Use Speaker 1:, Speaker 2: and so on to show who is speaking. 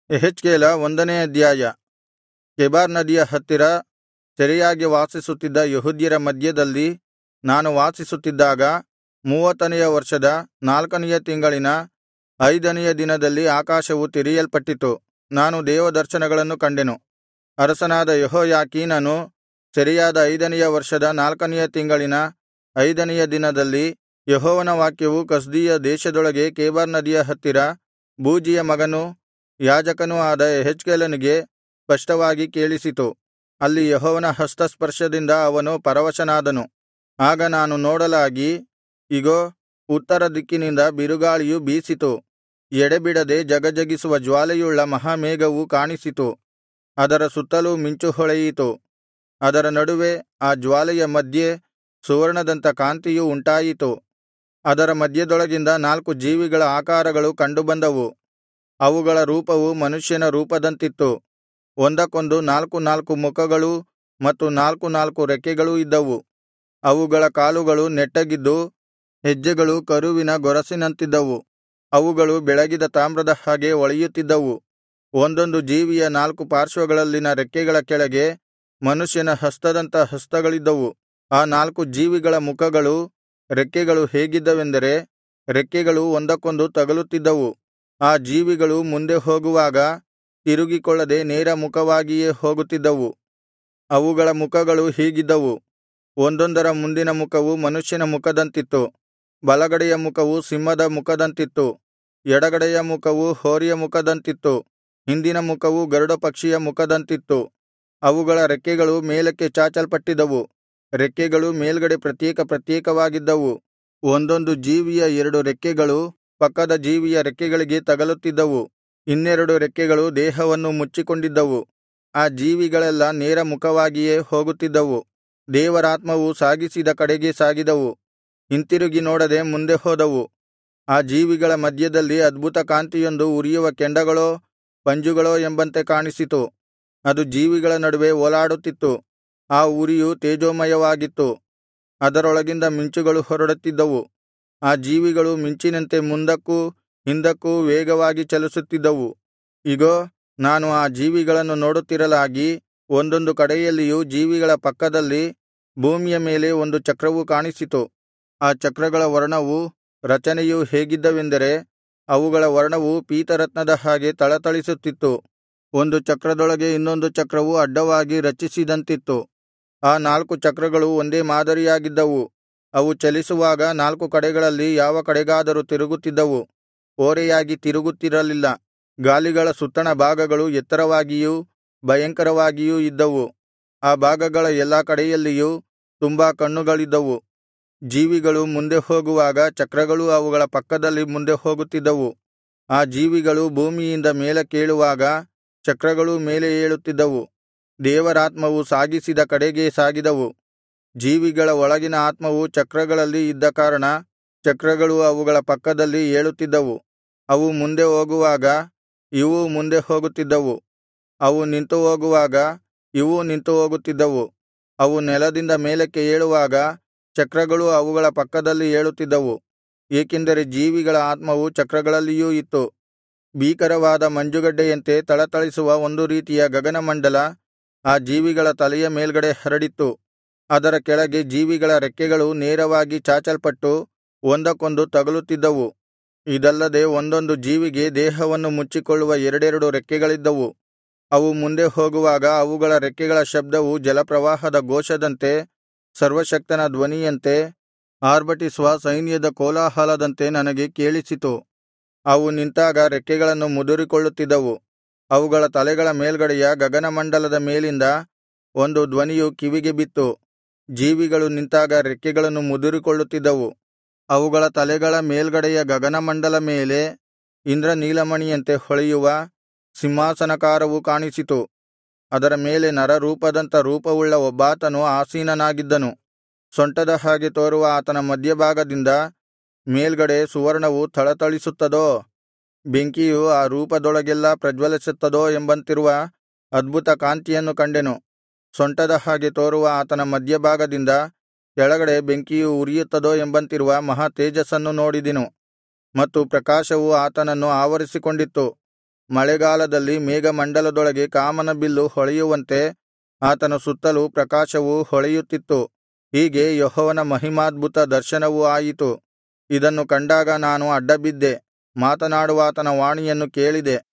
Speaker 1: ಯೆಹೆಜ್ಕೇಲ 1ನೇ ಅಧ್ಯಾಯ. ಕೆಬಾರ್ ನದಿಯ ಹತ್ತಿರ ಸೆರೆಯಾಗಿ ವಾಸಿಸುತ್ತಿದ್ದ ಯೆಹೂದ್ಯರ ಮಧ್ಯದಲ್ಲಿ ನಾನು ವಾಸಿಸುತ್ತಿದ್ದಾಗ 30ನೆಯ ವರ್ಷದ 4ನೆಯ ತಿಂಗಳಿನ 5ನೆಯ ದಿನದಲ್ಲಿ ಆಕಾಶವು ತೆರೆಯಲ್ಪಟ್ಟಿತು. ನಾನು ದೇವದರ್ಶನಗಳನ್ನು ಕಂಡೆನು. ಅರಸನಾದ ಯೆಹೋಯಾಕೀನನು ಸೆರೆಯಾದ 5ನೆಯ ವರ್ಷದ 4ನೆಯ ತಿಂಗಳಿನ 5ನೆಯ ದಿನದಲ್ಲಿ ಯೆಹೋವನ ವಾಕ್ಯವು ಕಸ್ದೀಯ ದೇಶದೊಳಗೆ ಕೆಬಾರ್ ನದಿಯ ಹತ್ತಿರ ಬೂಜಿಯ ಮಗನೂ ಯಾಜಕನೂ ಆದ ಯೆಹೆಜ್ಕೇಲನಿಗೆ ಸ್ಪಷ್ಟವಾಗಿ ಕೇಳಿಸಿತು. ಅಲ್ಲಿ ಯೆಹೋವನ ಹಸ್ತಸ್ಪರ್ಶದಿಂದ ಅವನು ಪರವಶನಾದನು. ಆಗ ನಾನು ನೋಡಲಾಗಿ, ಇಗೋ, ಉತ್ತರ ದಿಕ್ಕಿನಿಂದ ಬಿರುಗಾಳಿಯು ಬೀಸಿತು. ಎಡೆಬಿಡದೆ ಜಗಜಗಿಸುವ ಜ್ವಾಲೆಯುಳ್ಳ ಮಹಾಮೇಘವು ಕಾಣಿಸಿತು. ಅದರ ಸುತ್ತಲೂ ಮಿಂಚು ಹೊಳೆಯಿತು. ಅದರ ನಡುವೆ ಆ ಜ್ವಾಲೆಯ ಮಧ್ಯೆ ಸುವರ್ಣದಂಥ ಕಾಂತಿಯು ಉಂಟಾಯಿತು. ಅದರ ಮಧ್ಯದೊಳಗಿಂದ 4 ಜೀವಿಗಳ ಆಕಾರಗಳು ಕಂಡುಬಂದವು. ಅವುಗಳ ರೂಪವು ಮನುಷ್ಯನ ರೂಪದಂತಿತ್ತು. ಒಂದಕ್ಕೊಂದು 4 ಮುಖಗಳೂ ಮತ್ತು 4 ರೆಕ್ಕೆಗಳೂ ಇದ್ದವು. ಅವುಗಳ ಕಾಲುಗಳು ನೆಟ್ಟಗಿದ್ದು, ಹೆಜ್ಜೆಗಳು ಕರುವಿನ ಗೊರಸಿನಂತಿದ್ದವು. ಅವುಗಳು ಬೆಳಗಿದ ತಾಮ್ರದ ಹಾಗೆ ಹೊಳೆಯುತ್ತಿದ್ದವು. ಒಂದೊಂದು ಜೀವಿಯ 4 ಪಾರ್ಶ್ವಗಳಲ್ಲಿನ ರೆಕ್ಕೆಗಳ ಕೆಳಗೆ ಮನುಷ್ಯನ ಹಸ್ತದಂಥ ಹಸ್ತಗಳಿದ್ದವು. ಆ 4 ಜೀವಿಗಳ ಮುಖಗಳೂ ರೆಕ್ಕೆಗಳು ಹೇಗಿದ್ದವೆಂದರೆ, ರೆಕ್ಕೆಗಳು ಒಂದಕ್ಕೊಂದು ತಗಲುತ್ತಿದ್ದವು. ಆ ಜೀವಿಗಳು ಮುಂದೆ ಹೋಗುವಾಗ ತಿರುಗಿಕೊಳ್ಳದೆ ನೇರ ಮುಖವಾಗಿಯೇ ಹೋಗುತ್ತಿದ್ದವು. ಅವುಗಳ ಮುಖಗಳು ಹೀಗಿದ್ದವು: ಒಂದೊಂದರ ಮುಂದಿನ ಮುಖವು ಮನುಷ್ಯನ ಮುಖದಂತಿತ್ತು, ಬಲಗಡೆಯ ಮುಖವು ಸಿಂಹದ ಮುಖದಂತಿತ್ತು, ಎಡಗಡೆಯ ಮುಖವು ಹೋರಿಯ ಮುಖದಂತಿತ್ತು, ಹಿಂದಿನ ಮುಖವು ಗರುಡಪಕ್ಷಿಯ ಮುಖದಂತಿತ್ತು. ಅವುಗಳ ರೆಕ್ಕೆಗಳು ಮೇಲಕ್ಕೆ ಚಾಚಲ್ಪಟ್ಟಿದ್ದವು. ರೆಕ್ಕೆಗಳು ಮೇಲ್ಗಡೆ ಪ್ರತ್ಯೇಕವಾಗಿದ್ದವು. ಒಂದೊಂದು ಜೀವಿಯ 2 ರೆಕ್ಕೆಗಳು ಪಕ್ಕದ ಜೀವಿಯ ರೆಕ್ಕೆಗಳಿಗೆ ತಗಲುತ್ತಿದ್ದವು. ಇನ್ನೆರಡು ರೆಕ್ಕೆಗಳು ದೇಹವನ್ನು ಮುಚ್ಚಿಕೊಂಡಿದ್ದವು. ಆ ಜೀವಿಗಳೆಲ್ಲಾ ನೇರ ಮುಖವಾಗಿಯೇ ಹೋಗುತ್ತಿದ್ದವು. ದೇವರಾತ್ಮವು ಸಾಗಿಸಿದ ಕಡೆಗೆ ಸಾಗಿದವು, ಹಿಂತಿರುಗಿ ನೋಡದೆ ಮುಂದೆ ಹೋದವು. ಆ ಜೀವಿಗಳ ಮಧ್ಯದಲ್ಲಿ ಅದ್ಭುತ ಕಾಂತಿಯೊಂದು ಉರಿಯುವ ಕೆಂಡಗಳೋ ಪಂಜುಗಳೋ ಎಂಬಂತೆ ಕಾಣಿಸಿತು. ಅದು ಜೀವಿಗಳ ನಡುವೆ ಓಲಾಡುತ್ತಿತ್ತು. ಆ ಉರಿಯು ತೇಜೋಮಯವಾಗಿತ್ತು. ಅದರೊಳಗಿಂದ ಮಿಂಚುಗಳು ಹೊರಡುತ್ತಿದ್ದವು. ಆ ಜೀವಿಗಳು ಮಿಂಚಿನಂತೆ ಮುಂದಕ್ಕೂ ಹಿಂದಕ್ಕೂ ವೇಗವಾಗಿ ಚಲಿಸುತ್ತಿದ್ದವು. ಇಗೋ, ನಾನು ಆ ಜೀವಿಗಳನ್ನು ನೋಡುತ್ತಿರಲಾಗಿ, ಒಂದೊಂದು ಕಡೆಯಲ್ಲಿಯೂ ಜೀವಿಗಳ ಪಕ್ಕದಲ್ಲಿ ಭೂಮಿಯ ಮೇಲೆ ಒಂದು ಚಕ್ರವು ಕಾಣಿಸಿತು. ಆ ಚಕ್ರಗಳ ವರ್ಣವೂ ರಚನೆಯೂ ಹೇಗಿದ್ದವೆಂದರೆ, ಅವುಗಳ ವರ್ಣವು ಪೀತರತ್ನದ ಹಾಗೆ ಥಳಥಳಿಸುತ್ತಿತ್ತು. ಒಂದು ಚಕ್ರದೊಳಗೆ ಇನ್ನೊಂದು ಚಕ್ರವು ಅಡ್ಡವಾಗಿ ರಚಿಸಿದಂತಿತ್ತು. ಆ 4 ಚಕ್ರಗಳು ಒಂದೇ ಮಾದರಿಯಾಗಿದ್ದವು. ಅವು ಚಲಿಸುವಾಗ 4 ಕಡೆಗಳಲ್ಲಿ ಯಾವ ಕಡೆಗಾದರೂ ತಿರುಗುತ್ತಿದ್ದವು, ಓರೆಯಾಗಿ ತಿರುಗುತ್ತಿರಲಿಲ್ಲ. ಗಾಲಿಗಳ ಸುತ್ತಣ ಭಾಗಗಳು ಎತ್ತರವಾಗಿಯೂ ಭಯಂಕರವಾಗಿಯೂ ಇದ್ದವು. ಆ ಭಾಗಗಳ ಎಲ್ಲಾ ಕಡೆಯಲ್ಲಿಯೂ ತುಂಬಾ ಕಣ್ಣುಗಳಿದ್ದವು. ಜೀವಿಗಳು ಮುಂದೆ ಹೋಗುವಾಗ ಚಕ್ರಗಳೂ ಅವುಗಳ ಪಕ್ಕದಲ್ಲಿ ಮುಂದೆ ಹೋಗುತ್ತಿದ್ದವು. ಆ ಜೀವಿಗಳು ಭೂಮಿಯಿಂದ ಮೇಲಕ್ಕೇಳುವಾಗ ಚಕ್ರಗಳೂ ಮೇಲೆ ಏಳುತ್ತಿದ್ದವು. ದೇವರಾತ್ಮವು ಸಾಗಿಸಿದ ಕಡೆಗೇ ಸಾಗಿದವು. ಜೀವಿಗಳ ಒಳಗಿನ ಆತ್ಮವು ಚಕ್ರಗಳಲ್ಲಿ ಇದ್ದ ಕಾರಣ ಚಕ್ರಗಳು ಅವುಗಳ ಪಕ್ಕದಲ್ಲಿ ಏಳುತ್ತಿದ್ದವು. ಅವು ಮುಂದೆ ಹೋಗುವಾಗ ಇವೂ ಮುಂದೆ ಹೋಗುತ್ತಿದ್ದವು. ಅವು ನಿಂತು ಹೋಗುವಾಗ ಇವೂ ನಿಂತು ಹೋಗುತ್ತಿದ್ದವು. ಅವು ನೆಲದಿಂದ ಮೇಲಕ್ಕೆ ಏಳುವಾಗ ಚಕ್ರಗಳೂ ಅವುಗಳ ಪಕ್ಕದಲ್ಲಿ ಏಳುತ್ತಿದ್ದವು. ಏಕೆಂದರೆ ಜೀವಿಗಳ ಆತ್ಮವು ಚಕ್ರಗಳಲ್ಲಿಯೂ ಇತ್ತು. ಭೀಕರವಾದ ಮಂಜುಗಡ್ಡೆಯಂತೆ ಥಳಥಳಿಸುವ ಒಂದು ರೀತಿಯ ಗಗನಮಂಡಲ ಆ ಜೀವಿಗಳ ತಲೆಯ ಮೇಲ್ಗಡೆ ಹರಡಿತ್ತು. ಅದರ ಕೆಳಗೆ ಜೀವಿಗಳ ರೆಕ್ಕೆಗಳು ನೇರವಾಗಿ ಚಾಚಲ್ಪಟ್ಟು ಒಂದಕ್ಕೊಂದು ತಗಲುತ್ತಿದ್ದವು. ಇದಲ್ಲದೆ ಒಂದೊಂದು ಜೀವಿಗೆ ದೇಹವನ್ನು ಮುಚ್ಚಿಕೊಳ್ಳುವ 2 ರೆಕ್ಕೆಗಳಿದ್ದವು. ಅವು ಮುಂದೆ ಹೋಗುವಾಗ ಅವುಗಳ ರೆಕ್ಕೆಗಳ ಶಬ್ದವು ಜಲಪ್ರವಾಹದ ಘೋಷದಂತೆ, ಸರ್ವಶಕ್ತನ ಧ್ವನಿಯಂತೆ, ಆರ್ಭಟಿಸುವ ಸೈನ್ಯದ ಕೋಲಾಹಲದಂತೆ ನನಗೆ ಕೇಳಿಸಿತು. ಅವು ನಿಂತಾಗ ರೆಕ್ಕೆಗಳನ್ನು ಮುದುರಿಕೊಳ್ಳುತ್ತಿದ್ದವು. ಅವುಗಳ ತಲೆಗಳ ಮೇಲ್ಗಡೆಯ ಗಗನಮಂಡಲದ ಮೇಲಿಂದ ಒಂದು ಧ್ವನಿಯು ಕಿವಿಗೆ ಬಿತ್ತು. ಜೀವಿಗಳು ನಿಂತಾಗ ರೆಕ್ಕೆಗಳನ್ನು ಮುದುರಿಕೊಳ್ಳುತ್ತಿದ್ದವು. ಅವುಗಳ ತಲೆಗಳ ಮೇಲ್ಗಡೆಯ ಗಗನಮಂಡಲ ಮೇಲೆ ಇಂದ್ರನೀಲಮಣಿಯಂತೆ ಹೊಳೆಯುವ ಸಿಂಹಾಸನಾಕಾರವು ಕಾಣಿಸಿತು. ಅದರ ಮೇಲೆ ನರರೂಪದಂಥ ರೂಪವುಳ್ಳ ಒಬ್ಬಾತನು ಆಸೀನನಾಗಿದ್ದನು. ಸೊಂಟದ ಹಾಗೆ ತೋರುವ ಆತನ ಮಧ್ಯಭಾಗದಿಂದ ಮೇಲ್ಗಡೆ ಸುವರ್ಣವು ಥಳಥಳಿಸುತ್ತದೋ, ಬೆಂಕಿಯು ಆ ರೂಪದೊಳಗೆಲ್ಲಾ ಪ್ರಜ್ವಲಿಸುತ್ತದೋ ಎಂಬಂತಿರುವ ಅದ್ಭುತ ಕಾಂತಿಯನ್ನು ಕಂಡೆನು. ಸೊಂಟದ ಹಾಗೆ ತೋರುವ ಆತನ ಮಧ್ಯಭಾಗದಿಂದ ಕೆಳಗಡೆ ಬೆಂಕಿಯು ಉರಿಯುತ್ತದೋ ಎಂಬಂತಿರುವ ಮಹಾ ತೇಜಸ್ಸನ್ನು ನೋಡಿದೆನು. ಮತ್ತು ಪ್ರಕಾಶವು ಆತನನ್ನು ಆವರಿಸಿಕೊಂಡಿತ್ತು. ಮಳೆಗಾಲದಲ್ಲಿ ಮೇಘಮಂಡಲದೊಳಗೆ ಕಾಮನ ಬಿಲ್ಲು ಹೊಳೆಯುವಂತೆ ಆತನ ಸುತ್ತಲೂ ಪ್ರಕಾಶವು ಹೊಳೆಯುತ್ತಿತ್ತು. ಹೀಗೆ ಯೆಹೋವನ ಮಹಿಮಾದ್ಭುತ ದರ್ಶನವು ಆಯಿತು. ಇದನ್ನು ಕಂಡಾಗ ನಾನು ಅಡ್ಡಬಿದ್ದೆ, ಮಾತನಾಡುವಾತನ ವಾಣಿಯನ್ನು ಕೇಳಿದೆ.